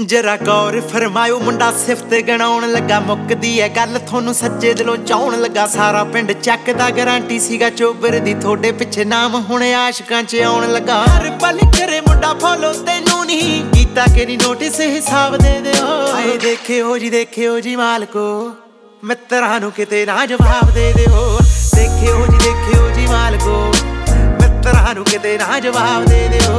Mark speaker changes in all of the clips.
Speaker 1: जरा गौर फरमायो मुंडा सिफत गणाउण लगा मुकदी है गल थोनू सच्चे दिलों चाउण लगा सारा पिंड चकदा गारंटी सीगा चोबर दी थोड़े पिछे नाम हुणे आशिकां च आउण लगा हर पल करे मुंडा फॉलो तेनू नहीं कीता कि नहीं नोटिस हिसाब दे दिओ आए देखिओ जी मालको मित्रां नू किते ना जवाब दे दिओ देखिओ जी मालको मित्रां नू किते ना जवाब दे दिओ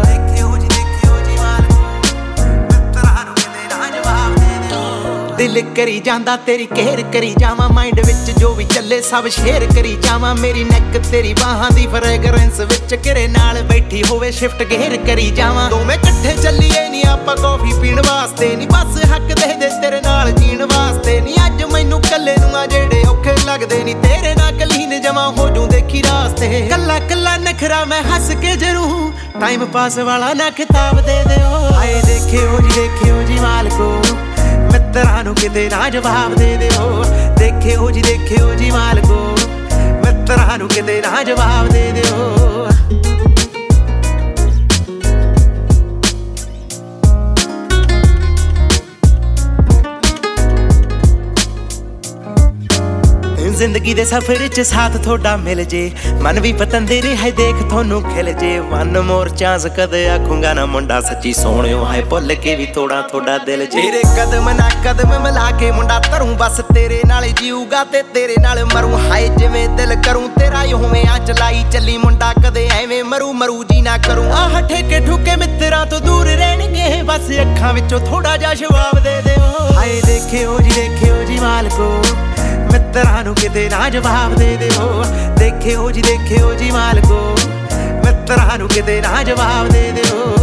Speaker 1: दिल करी जांदा तेरी केयर करी जावां माइंड विच जो भी चले सब शेयर करी जावां मेरी नैक तेरी बाहां दी फ्रेगरेंस विच किरे नाल बैठी होवे शिफ्ट गेयर करी जावां दोवें इकट्ठे चलीए नी आपां कॉफी पीण वास्ते नी बस हक दे दे तेरे नाल जीण वास्ते नी अज मैनू कल्ले नूं आ जेड़े औखे लगदे नी तेरे नाल कलीन जमा हो जूं देखी रास्ते कल्ला कल्ला नखरा मैं हस के जरूं टाइम पास वाला ना खिताब दे दिओ आए देखिओ जी मालको मित्रां नू किते ना जवाब दे दिओ देखिओ जी मालको मित्रां नू किते ना जवाब दे दिओ जिंदगी दे सफर च साथ थोड़ा मिल जे मन भी पतंदे रहे देख थोनू खिल जे वन मोर चांस कदे आखूंगा ना मुंडा सच्ची सोहणिओ है भुल के भी थोड़ा दिल जे तेरे कदम ना कदम मिला के मुंडा तरूं बस तेरे नाल जीऊगा ते तेरे नाल मरूं हाय जिवें दिल करूं तेरा होवे आ चलाई चली मुंडा कदे एवें मरू जी ना करूं आह ठेके ठुके मित्रां तो दूर रहणगे बस अखां विचों थोड़ा जा जवाब दे दिओ हाय देखिओ जी मालको मित्रां नू किते ना जवाब दे दिओ देखिओ जी मालको मित्रां नू किते ना जवाब दे दिओ